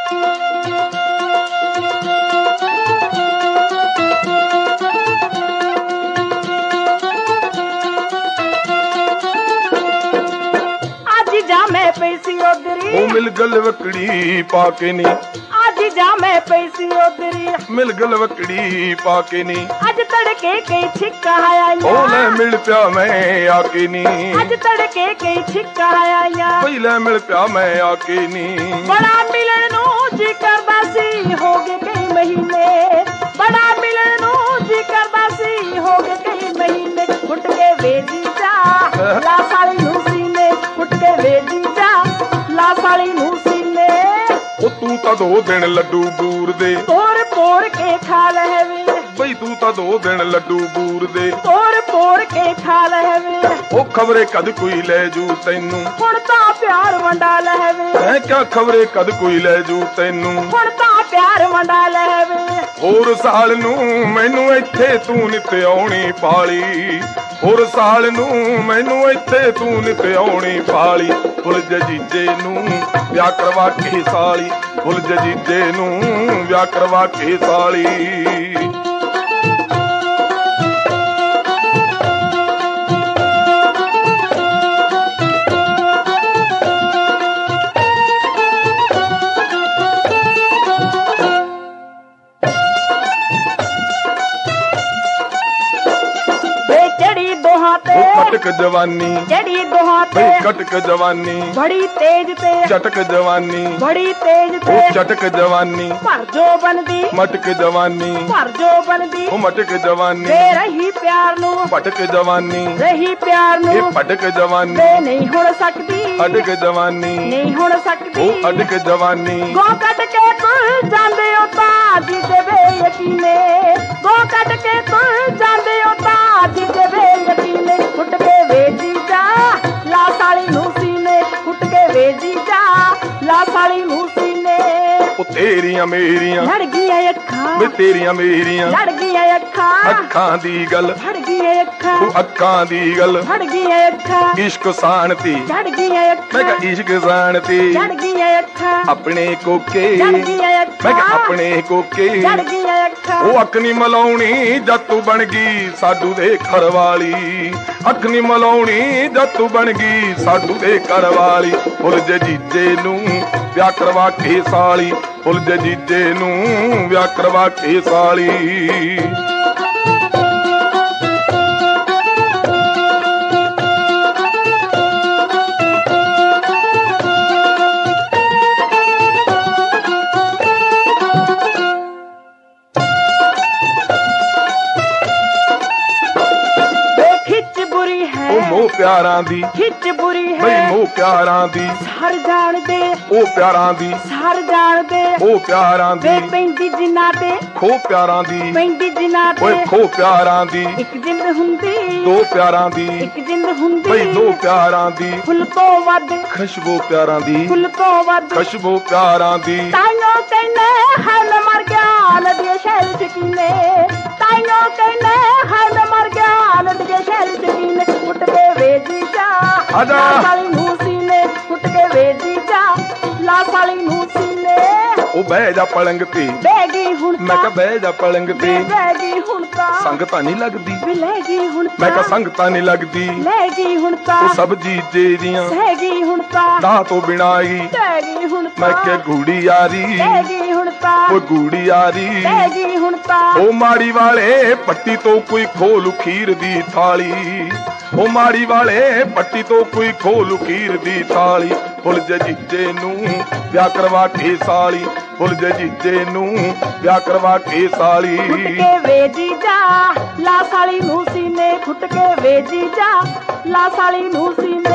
मैं पैसी उधरी मिल गल वकड़ी पाके नी आज जा मैं पैसी उधरी मिल गल वकड़ी पाके नी आज तड़के कई छिक्का आया ले मिल प्या मैं आके नी आज तड़के कई छिक्का आया पहले मिल प्या मैं आके नी बड़ा मिलन नू जी करदा सी हो गए कई महीने बड़ा मिलन नू जी करदा सी हो गए कई महीने फुट के वेजी जा ला साली नू सीने फुट के वेजी जा ला साली नू सीने तू ਤਾਂ 2 ਦਿਨ ਲੱਡੂ ਬੂਰ ਦੇ ਤੋੜ ਪੋੜ ਕੇ ਖਾ ਲਹਵੇ ਬਈ ਤੂੰ ਤਾਂ 2 ਦਿਨ ਲੱਡੂ ਬੂਰ ਦੇ ਤੋੜ ਪੋੜ ਕੇ ਖਾ ਲਹਵੇ ਉਹ ਖਬਰੇ ਕਦ ਕੋਈ ਲੈ ਜੂ ਤੈਨੂੰ ਹੁਣ ਤਾਂ ਪਿਆਰ ਵੰਡਾ ਲਹਵੇ ਐ ਕਿਆ ਖਬਰੇ ਕਦ ਕੋਈ ਲੈ ਜੂ ਤੈਨੂੰ ਹੁਣ ਤਾਂ ਪਿਆਰ ਵੰਡਾ ਲਹਵੇ ਹੋਰ ਸਾਲ ਨੂੰ ਮੈਨੂੰ ਇੱਥੇ ਤੂੰ ਨਿਤ ਆਉਣੀ ਪਾਲੀ ਹੋਰ ਸਾਲ ਨੂੰ ਮੈਨੂੰ ਇੱਥੇ ਤੂੰ ਨਿਤ ਆਉਣੀ ਪਾਲੀ ਫੁੱਲ ਜੀਜੇ ਨੂੰ ਵਿਆਹ ਕਰਵਾ ਕੇ ਸਾਲੀ ਫੁੱਲ ਜੀਜੇ ਨੂੰ ਵਿਆਹ ਕਰਵਾ ਕੇ ਸਾਲੀ कटक जवानी जड़ी दोहां ते कटक जवानी बड़ी तेज ते चटक जवानी बड़ी तेज ते चटक जवानी पर जो बनदी मटक जवानी पर जो बनदी मटक जवानी वे रही प्यार नू पटक जवानी रही प्यार नू पटक जवानी वे नहीं हुण सकदी अडक जवानी नहीं हुण सकदी अडक जवानी गो कट के तुल जांदे ओ ताजी दे वे यकीने गो कट के तुल जांदे ओ ताजी दे वे यकीने फुट के वेजी जा ला साली नू सीने फुट के वेजी जा ला साली नू सीने तेरियां मेरियां लड़ गईयां अखां वे तेरियां मेरियां लड़ गईयां अखां अखां दी गल लड़ गईयां अखां अखां दी गल लड़ गईयां अखां इश्क सानती लड़ गईयां अखां मैं कहा इश्क सानती लड़ गईयां अखां अपने कोके लड़ गईयां अखां मैं कहा अपने कोके लड़ गईयां अखां ਉਹ ਅੱਖ ਨੀ ਮਲਾਉਣੀ ਜਦ ਤੂੰ ਬਣ ਗਈ ਸਾਡੂ ਦੇ ਘਰ ਵਾਲੀ ਅੱਖ ਨੀ ਮਲਾਉਣੀ ਜਦ ਤੂੰ ਬਣ ਗਈ ਸਾਡੂ ਦੇ ਘਰ ਵਾਲੀ ਫੁੱਲ ਜੀਜੇ ਨੂੰ ਵਿਆਹ ਕਰਵਾ ਕੇ ਸਾਲੀ ਫੁੱਲ ਜੀਜੇ ਨੂੰ ਵਿਆਹ ਕਰਵਾ ਕੇ ਸਾਲੀ मोह प्यारां दी खिच बुरी है बई मोह प्यारां दी सार जान दे ओ प्यारां दी सार जान दे ओ प्यारां दी वे पैंदी जिन्ना ते खो प्यारां दी पैंदी जिन्ना ते ओए खो प्यारां दी एक जिंद हुंदी 2 प्यारां दी एक जिंद हुंदी बई 2 प्यारां दी फुल तो वद खुशबू प्यारां दी फुल तो वद खुशबू प्यारां दी ताइयो कहने है मैं मर गया नदिया शैल चकीने ताइयो कहने है मैं मर गया नदिया शैल चकीने फुट के वेजी जा आजा साली नू सीने फुट के वेजी जा ला साली नू सीने ओ बह जा पलंग ते बैगी हुण मैं कहा बह जा पलंग ते बैगी हुण ता संग तां नहीं लगदी लेगी हुण मैं कहा संग तां नहीं लगदी लेगी हुण ता ओ सब जीजे दियां सहगी हुण ता दा तो बिनाई सहगी हुण ता मैं क्या घूड़ी यारी सहगी हुण ता ओ घूड़ी यारी सहगी हुण ता ओ माड़ी वाले पट्टी तो कोई खोल खीर दी थाली ओ माड़ी वाले पट्टी तो कोई खोल खीर दी थाली फुल जजीजे नू विआह करवा के साली फुल जजीजे नू विआह करवा के साली फुट के वेजी जा ला साली नू सीने फुट के वेजी जा ला साली नू सीने